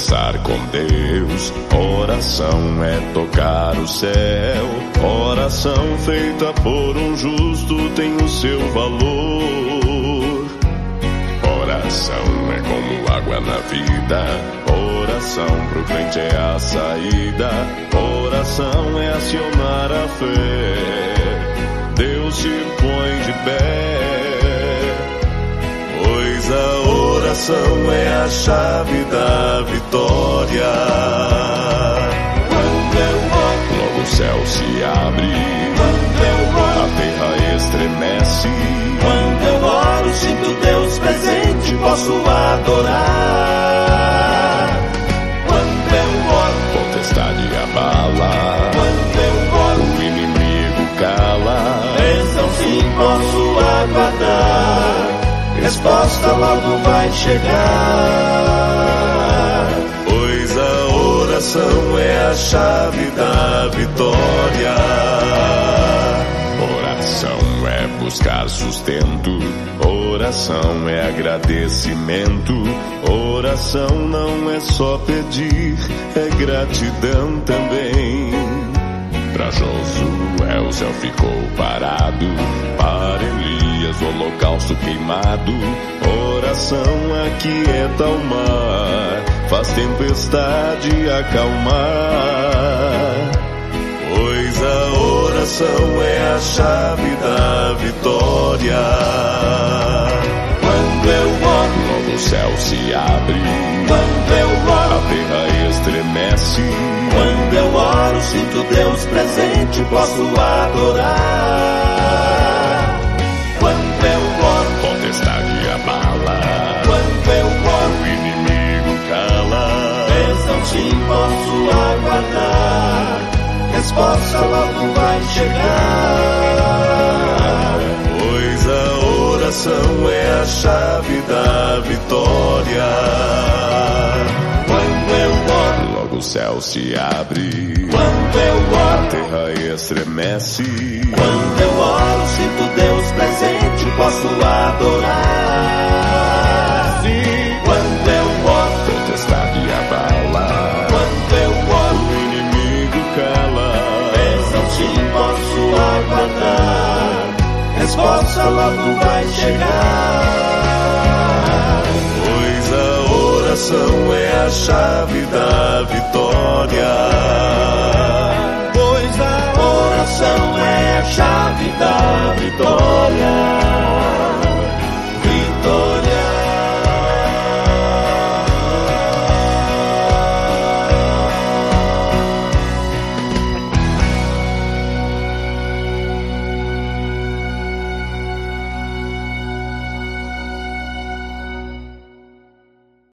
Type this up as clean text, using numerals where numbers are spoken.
conversar com Deus. Oração é tocar o céu. Oração feita por um justo tem o seu valor. Oração é como água na vida. Oração pro crente é a saída. Oração é acionar a fé. Deus se põe de pé, pois a oração é a chave da vitória. Quando eu oro, logo o céu se abre. quando eu oro, A terra estremece. quando eu oro, sinto Deus presente, posso adorar. Quando eu oro, Potestade abala. quando eu oro, O inimigo cala. bênção sim posso aguardar. Resposta logo vai chegar. Pois a oração é a chave da vitória. Oração é buscar sustento. Oração é agradecimento. Oração não é só pedir, é gratidão também. Pra Josué o céu ficou parado, para Elias o holocausto queimado. Oração aquieta o mar, faz tempestade acalmar. Pois a oração é a chave da vitória. Quando eu oro, Logo o céu se abre. quando eu oro, A terra estremece. quando eu oro, sinto Deus presente, posso adorar. Quando eu oro, Potestade abala. quando eu oro, O inimigo cala. bênção sim posso aguardar. Resposta logo vai chegar. Pois a oração é a chave da vitória. Quando eu oro, Logo o céu se abre. quando eu A oro, terra estremece. quando eu oro, sinto Deus presente, posso adorar. Quando eu oro, Potestade abala. quando eu oro, O inimigo cala. bênção sim posso aguardar. Resposta logo vai chegar. Pois a oração é a chave da vitória. Pois a oração é a chave da vitória.